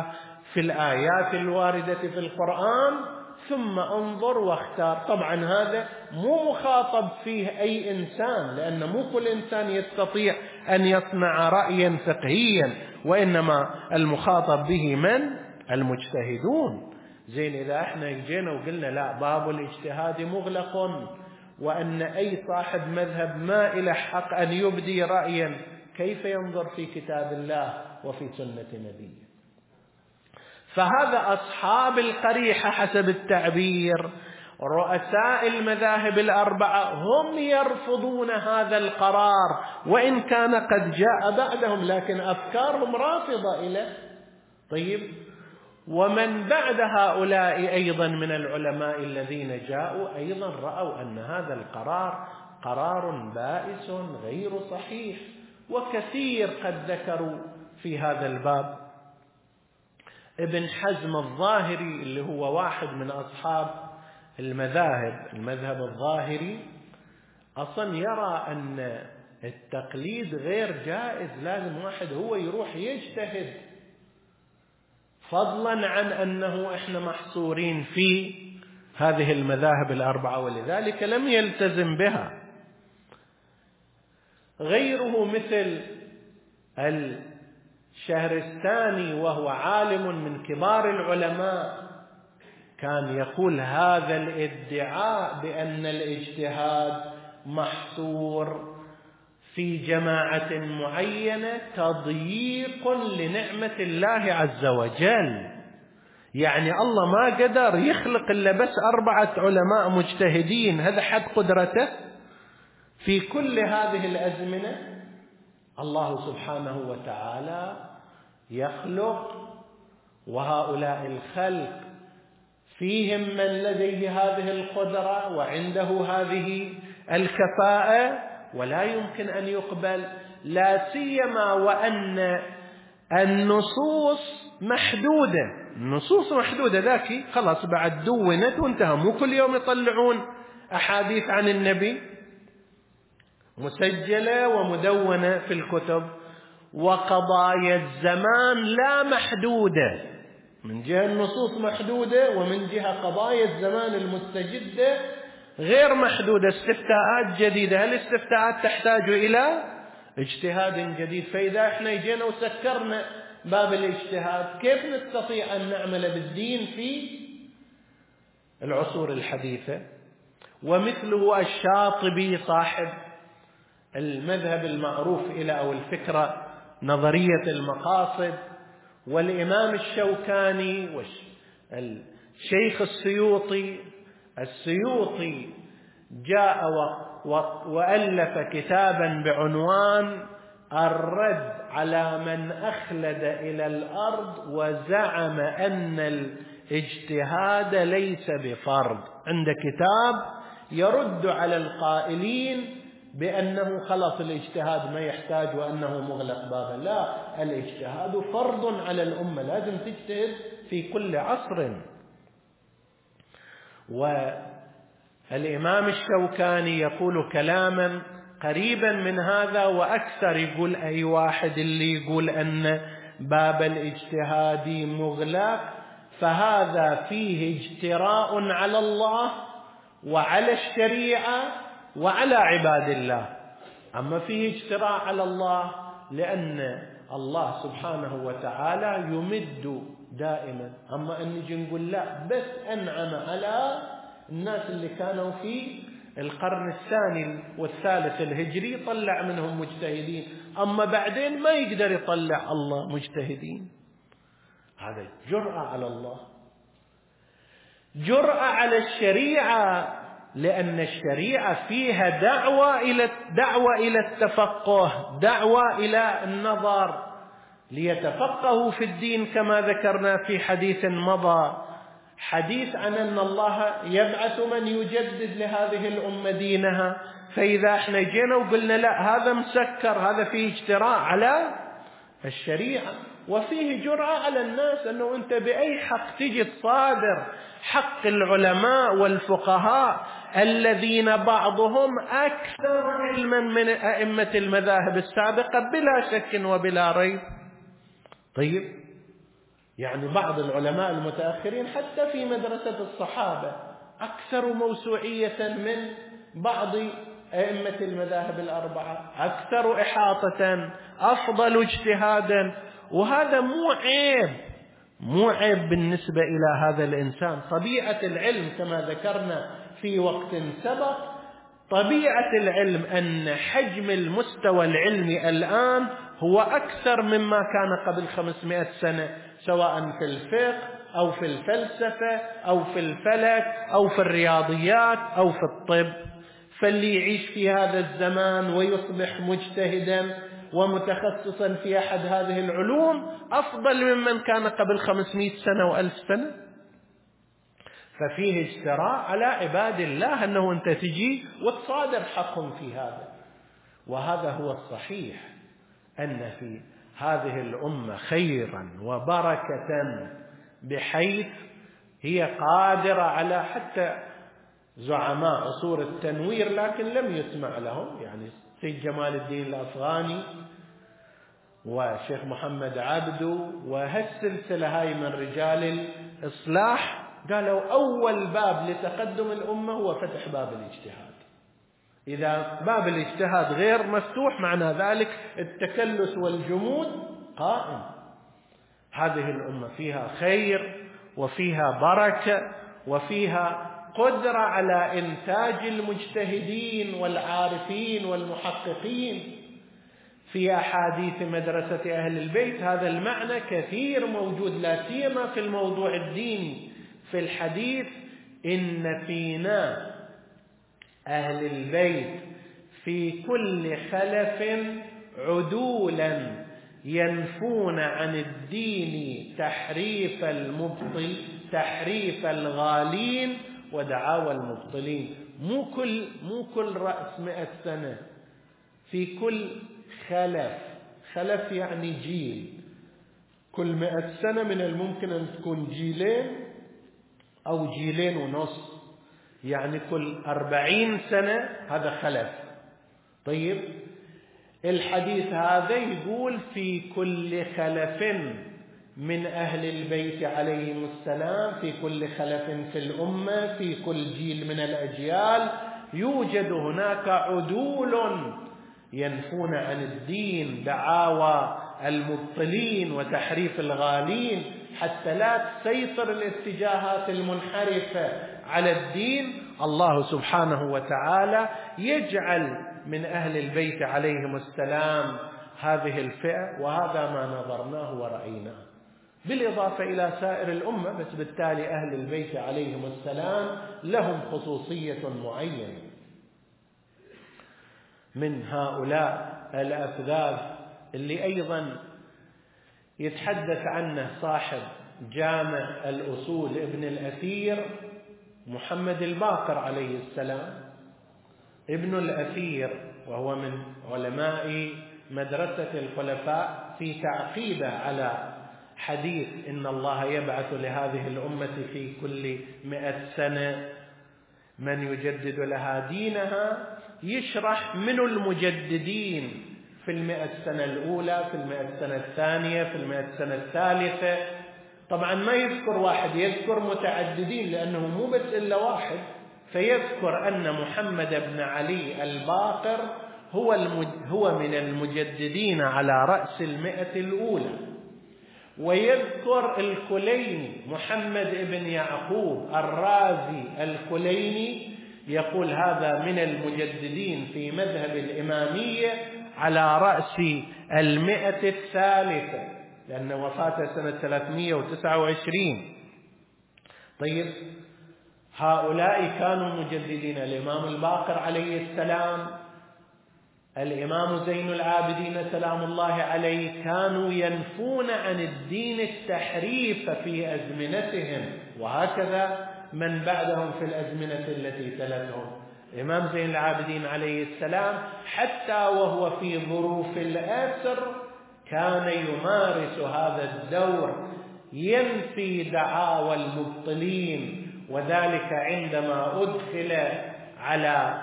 في الآيات الواردة في القرآن ثم انظر واختار. طبعا هذا مو مخاطب فيه أي إنسان، لأن مو كل إنسان يستطيع أن يصنع رأيا فقهيا، وإنما المخاطب به من؟ المجتهدون. زين، إذا احنا جينا وقلنا لا، باب الاجتهاد مغلق، وأن أي صاحب مذهب ما إله حق أن يبدي رأيا، كيف ينظر في كتاب الله وفي سنة نبيه؟ فهذا أصحاب القريحة حسب التعبير، رؤساء المذاهب الأربعة، هم يرفضون هذا القرار وإن كان قد جاء بعدهم، لكن أفكارهم رافضة إليه. طيب، ومن بعد هؤلاء أيضا من العلماء الذين جاءوا أيضا رأوا أن هذا القرار قرار بائس غير صحيح، وكثير قد ذكروا في هذا الباب. ابن حزم الظاهري اللي هو واحد من أصحاب المذاهب، المذهب الظاهري، أصلا يرى أن التقليد غير جائز، لازم واحد هو يروح يجتهد، فضلا عن أنه إحنا محصورين في هذه المذاهب الأربعة، ولذلك لم يلتزم بها. غيره مثل الشهرستاني، وهو عالم من كبار العلماء، كان يقول هذا الادعاء بأن الاجتهاد محصور في جماعة معينة تضييق لنعمة الله عز وجل. يعني الله ما قدر يخلق إلا بس أربعة علماء مجتهدين، هذا حد قدرته في كل هذه الأزمنة. الله سبحانه وتعالى يخلق، وهؤلاء الخلق فيهم من لديه هذه القدرة وعنده هذه الكفاءة، ولا يمكن أن يقبل، لا سيما وأن النصوص محدودة. النصوص محدودة، ذاك خلاص بعد دونت وانتهى. مو كل يوم يطلعون أحاديث عن النبي مسجلة ومدونة في الكتب. وقضايا الزمان لا محدودة، من جهة النصوص محدودة، ومن جهة قضايا الزمان المستجدة غير محدودة، استفتاءات جديدة. هل الاستفتاءات تحتاج إلى اجتهاد جديد؟ فإذا احنا جينا وسكرنا باب الاجتهاد، كيف نستطيع أن نعمل بالدين في العصور الحديثة؟ ومثله الشاطبي صاحب المذهب المعروف إلى أو الفكرة نظرية المقاصد، والإمام الشوكاني والشيخ السيوطي. السيوطي جاء وألف كتابا بعنوان الرد على من أخلد إلى الأرض وزعم أن الاجتهاد ليس بفرض. عند كتاب يرد على القائلين بأنه خلص الاجتهاد ما يحتاج وأنه مغلق بابا. لا، الاجتهاد فرض على الأمة، لازم تجتهد في كل عصر. والإمام الشوكاني يقول كلاما قريبا من هذا وأكثر، يقول أي واحد اللي يقول أن باب الاجتهاد مغلق فهذا فيه اجتراء على الله وعلى الشريعة وعلى عباد الله. أما فيه اجتراء على الله لأن الله سبحانه وتعالى يمد دائما. أما أن نجي نقول لا، بس أنعم على الناس اللي كانوا في القرن الثاني والثالث الهجري، طلع منهم مجتهدين، أما بعدين ما يقدر يطلع الله مجتهدين. هذا جرأة على الله، جرأة على الشريعة، لأن الشريعة فيها دعوة إلى دعوة إلى التفقه، دعوة إلى النظر ليتفقهوا في الدين، كما ذكرنا في حديث مضى، حديث عن أن الله يبعث من يجدد لهذه الأمة دينها. فإذا احنا جينا وقلنا لا، هذا مسكر، هذا فيه اجتراء على الشريعة، وفيه جرأة على الناس، أنه أنت بأي حق تجي تصادر حق العلماء والفقهاء الذين بعضهم أكثر علما من أئمة المذاهب السابقة بلا شك وبلا ريب. طيب، يعني بعض العلماء المتأخرين حتى في مدرسة الصحابة أكثر موسوعية من بعض أئمة المذاهب الأربعة، أكثر إحاطة، أفضل اجتهادا. وهذا مو عيب، مو عيب بالنسبة إلى هذا الإنسان. طبيعة العلم كما ذكرنا في وقت سبق، طبيعة العلم أن حجم المستوى العلمي الآن هو أكثر مما كان قبل خمسمائة سنة، سواء في الفقه أو في الفلسفة أو في الفلك أو في الرياضيات أو في الطب. فاللي يعيش في هذا الزمان ويصبح مجتهدا ومتخصصا في أحد هذه العلوم أفضل ممن كان قبل خمسمائة سنة وألف سنة. ففيه اجتراء على عباد الله أنه أنت تجي وتصادر حقهم في هذا. وهذا هو الصحيح، أن في هذه الأمة خيرا وبركة بحيث هي قادرة على حتى زعماء عصور التنوير لكن لم يسمع لهم، يعني سيد جمال الدين الأفغاني وشيخ محمد عبدو وهالسلسلة هاي من رجال الإصلاح، قالوا أول باب لتقدم الأمة هو فتح باب الاجتهاد. إذا باب الاجتهاد غير مفتوح معنى ذلك التكلس والجمود قائم. هذه الأمة فيها خير وفيها بركة وفيها قدرة على إنتاج المجتهدين والعارفين والمحققين. في أحاديث مدرسة أهل البيت هذا المعنى كثير موجود، لا سيما في الموضوع الديني. في الحديث إن فينا أهل البيت في كل خلف عدولا ينفون عن الدين تحريف المبطل تحريف الغالين ودعاوى المبطلين. مو كل مو كل رأس مئة سنة، في كل خلف. خلف يعني جيل. كل مئة سنة من الممكن أن تكون جيلين أو جيلين ونص، يعني كل أربعين سنة هذا خلف. طيب الحديث هذا يقول في كل خلف من أهل البيت عليهم السلام، في كل خلف في الأمة، في كل جيل من الأجيال يوجد هناك عدول ينفون عن الدين دعاوى المبطلين وتحريف الغالين، حتى لا تسيطر الاتجاهات المنحرفة على الدين. الله سبحانه وتعالى يجعل من أهل البيت عليهم السلام هذه الفئة، وهذا ما نظرناه ورأيناه، بالإضافة إلى سائر الأمة. بس بالتالي أهل البيت عليهم السلام لهم خصوصية معينة. من هؤلاء الأفذاذ اللي أيضا يتحدث عنه صاحب جامع الأصول ابن الأثير محمد الباقر عليه السلام. ابن الأثير وهو من علماء مدرسة الخلفاء في تعقيبه على حديث إن الله يبعث لهذه الأمة في كل مئة سنة من يجدد لها دينها، يشرح من المجددين في المئة سنة الأولى، في المئة سنة الثانية، في المئة سنة الثالثة. طبعا ما يذكر واحد، يذكر متعددين لأنه مو بس إلا واحد. فيذكر أن محمد بن علي الباقر هو هو من المجددين على رأس المئة الأولى. ويذكر الكليني محمد بن يعقوب الرازي الكليني، يقول هذا من المجددين في مذهب الإمامية على رأس المئة الثالثة، لأن وفاته سنة ثلاثمائة وتسعة وعشرين. طيب هؤلاء كانوا مجددين. الإمام الباقر عليه السلام، الإمام زين العابدين سلام الله عليه، كانوا ينفون عن الدين التحريف في أزمنتهم، وهكذا من بعدهم في الأزمنة التي تلتهم. الإمام زين العابدين عليه السلام حتى وهو في ظروف الأسر كان يمارس هذا الدور، ينفي دعاوى المبطلين. وذلك عندما أدخل على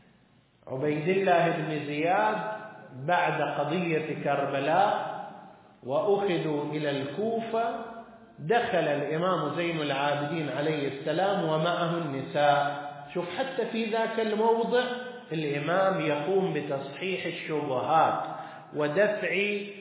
عبيد الله بن زياد بعد قضية كربلاء، وأخذوا إلى الكوفة. دخل الإمام زين العابدين عليه السلام ومعه النساء. شوف حتى في ذاك الموضع الإمام يقوم بتصحيح الشبهات ودفع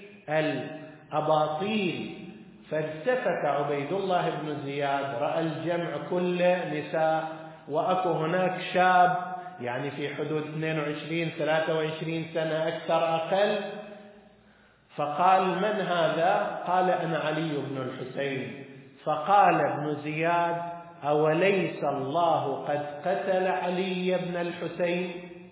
الأباطيل. فالتفت عبيد الله بن زياد، رأى الجمع كله نساء، وأكو هناك شاب يعني في حدود اثنين وعشرين ثلاثة وعشرين سنة أكثر أقل، فقال: من هذا؟ قال: أنا علي بن الحسين. فقال ابن زياد: أوليس الله قد قتل علي بن الحسين؟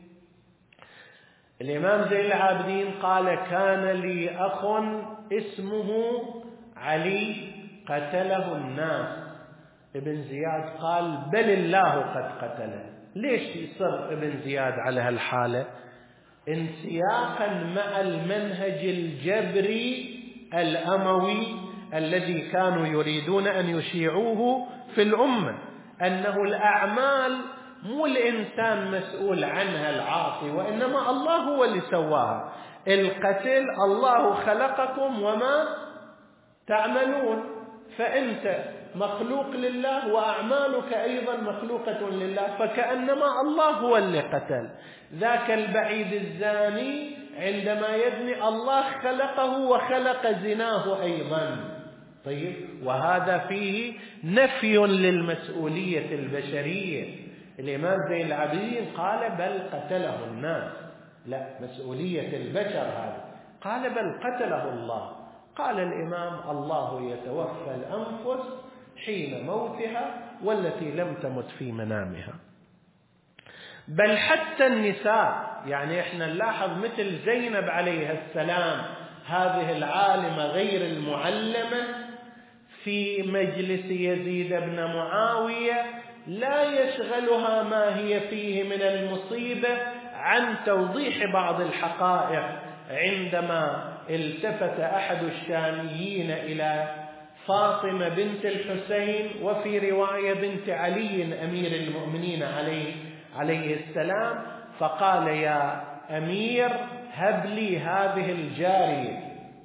الإمام زين العابدين قال: كان لي أخ اسمه علي قتله الناس. ابن زياد قال: بل الله قد قتله. ليش يصر ابن زياد على هالحالة؟ انسياقا مع المنهج الجبري الأموي الذي كانوا يريدون أن يشيعوه في الأمة، أنه الأعمال مو الإنسان مسؤول عنها العاصي، وإنما الله هو اللي سواها. القتل الله خلقكم وما تعملون، فأنت مخلوق لله وأعمالك أيضا مخلوقة لله، فكأنما الله هو اللي قتل. ذاك البعيد الزاني عندما يزني الله خلقه وخلق زناه أيضا. طيب، وهذا فيه نفي للمسؤولية البشرية. الإمام زين العابدين قال: بل قتله الناس، لا، مسؤولية البشر هذا. قال: بل قتله الله. قال الإمام: الله يتوفى الأنفس حين موتها والتي لم تمت في منامها. بل حتى النساء، يعني احنا نلاحظ مثل زينب عليها السلام هذه العالمة غير المعلمة في مجلس يزيد بن معاوية لا يشغلها ما هي فيه من المصيبة عن توضيح بعض الحقائق. عندما التفت أحد الشاميين إلى فاطمة بنت الحسين، وفي رواية بنت علي أمير المؤمنين عليه عليه السلام، فقال: يا أمير، هب لي هذه الجارية.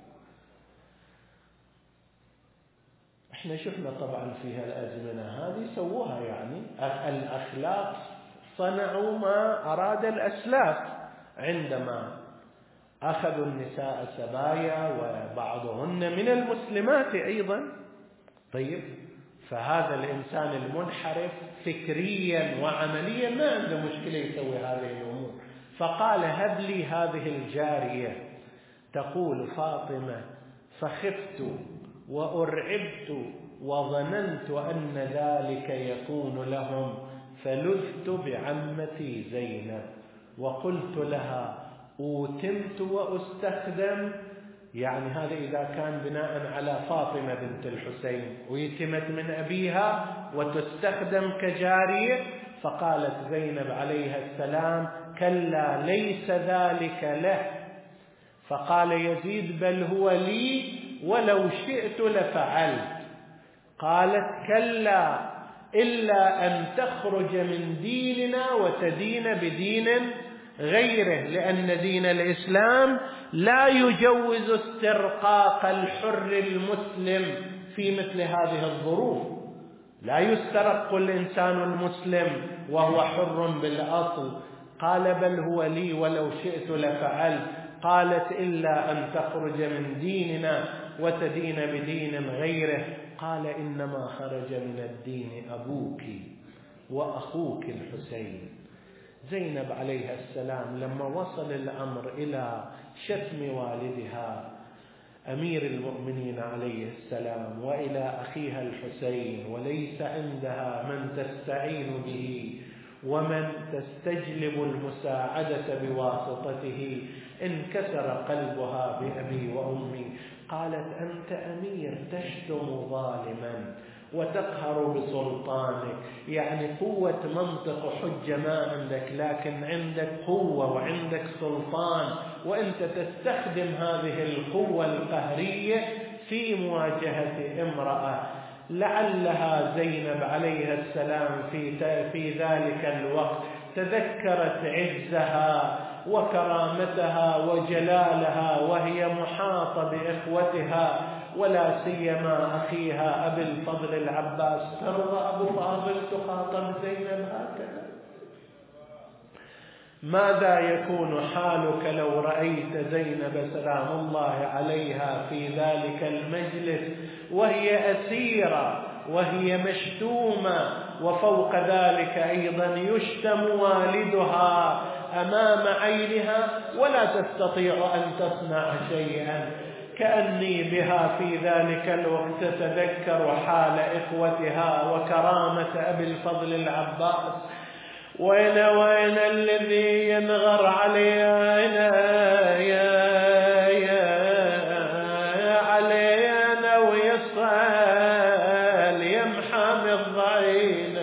احنا شفنا طبعا في هالأزمنة هذه سووها، يعني الأخلاق صنعوا ما أراد الأسلاف عندما أخذوا النساء سبايا وبعضهن من المسلمات أيضا. طيب، فهذا الإنسان المنحرف فكريا وعمليا ما عنده مشكلة يسوي هذه الأمور. فقال: هب لي هذه الجارية. تقول فاطمة: فخفت وأرعبت وظننت أن ذلك يكون لهم، فلذت بعمتي زينب وقلت لها: أوتمت وأستخدم. يعني هذا إذا كان بناء على فاطمة بنت الحسين، ويتمت من أبيها وتستخدم كجارية. فقالت زينب عليها السلام: كلا، ليس ذلك له. فقال يزيد: بل هو لي ولو شئت لفعلت. قالت: كلا، إلا أن تخرج من ديننا وتدين بدين غيره، لأن دين الإسلام لا يجوز استرقاق الحر المسلم في مثل هذه الظروف. لا يسترق الإنسان المسلم وهو حر بالأصل. قال: بل هو لي ولو شئت لفعلت. قالت: إلا أن تخرج من ديننا وتدين بدين غيره. قال: إنما خرج من الدين أبوك وأخوك الحسين. زينب عليها السلام لما وصل الأمر إلى شتم والدها أمير المؤمنين عليه السلام وإلى أخيها الحسين، وليس عندها من تستعين به ومن تستجلب المساعدة بواسطته، انكسر قلبها بأبي وأمي. قالت: أنت أمير تشتم ظالما وتقهر بسلطانك، يعني قوة منطق وحجة ما عندك، لكن عندك قوة وعندك سلطان، وأنت تستخدم هذه القوة القهرية في مواجهة امرأة. لعلها زينب عليها السلام في في ذلك الوقت تذكرت عزها وكرامتها وجلالها وهي محاطة بإخوتها، ولا سيما أخيها أبي الفضل العباس. ترضى أبو فاضل تخاطب زينب هكذا؟ ماذا يكون حالك لو رأيت زينب سلام الله عليها في ذلك المجلس وهي أسيرة وهي مشتومة، وفوق ذلك أيضا يشتم والدها أمام عينها ولا تستطيع أن تصنع شيئا؟ كأني بها في ذلك الوقت تتذكر حال إخوتها وكرامة أبي الفضل العباس. وين وين الذي ينغر علينا يا يا علينا ويصل يم حامي الضعين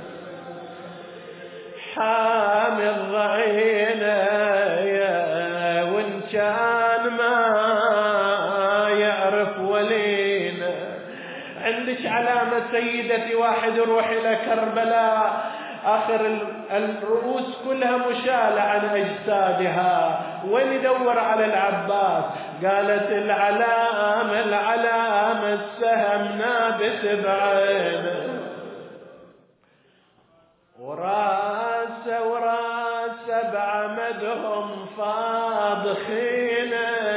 حامي الضعين يا وإن كان ما يعرف ولينا. عندك علامة سيدتي واحد يروح إلى كربلاء آخر الرؤوس كلها مشالة عن أجسادها، وين يدور على العباس؟ قالت العلامة العلامة السهم نابت بعينه وراسه وراسه بعمدهم فاضخين.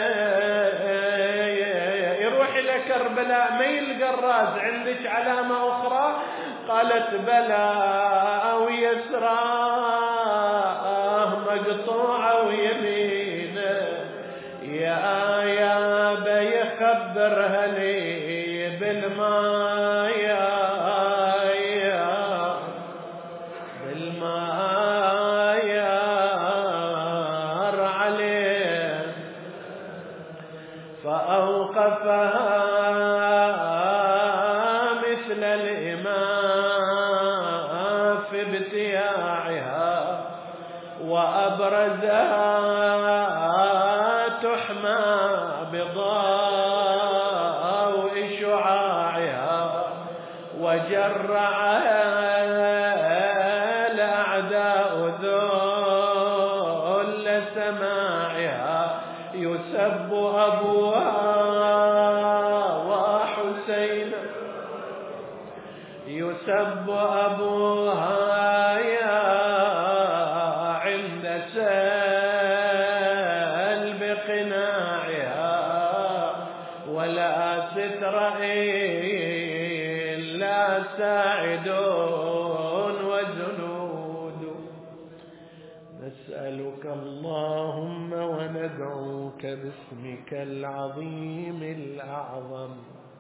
يروح إلى كربلاء ما يلقى الراس. عندك علامة أخرى؟ قالت بلى ويسراه مقطوعة ويمينه. يا يا بيخبرها لي بالماء يا بالماء يار عليه. فأوقفها مثل الإمام في ابتياعها وأبرزها تحمى بضوء شعاعها وجرعها الأعداء ذل سماعها. يسب أبوها وحسين يسب أبوها يا عند سلب قناعها ولا ستر إلا ساعدون وجنود. نسألك اللهم وندعوك باسمك العظيم الأعظم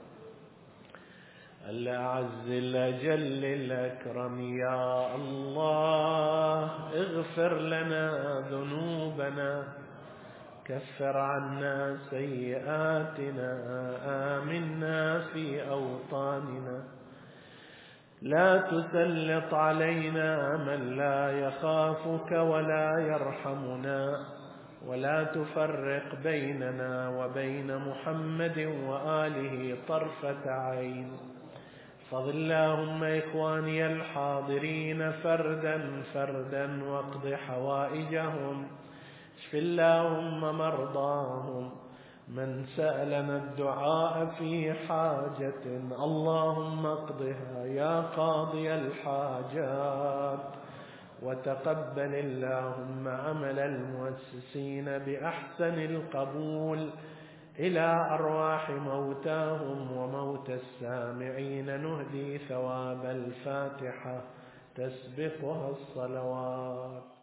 الأعز الأجل الأكرم. يا الله اغفر لنا ذنوبنا، كفر عنا سيئاتنا، آمنا في أوطاننا، لا تسلط علينا من لا يخافك ولا يرحمنا، ولا تفرق بيننا وبين محمد وآله طرفة عين. فضل اللهم إخواني الحاضرين فردا فردا واقض حوائجهم، اشف اللهم مرضاهم. من سألنا الدعاء في حاجة اللهم اقضها يا قاضي الحاجات، وتقبل اللهم عمل المؤسسين بأحسن القبول إلى أرواح موتاهم وموت السامعين. نهدي ثواب الفاتحة تسبقها الصلوات.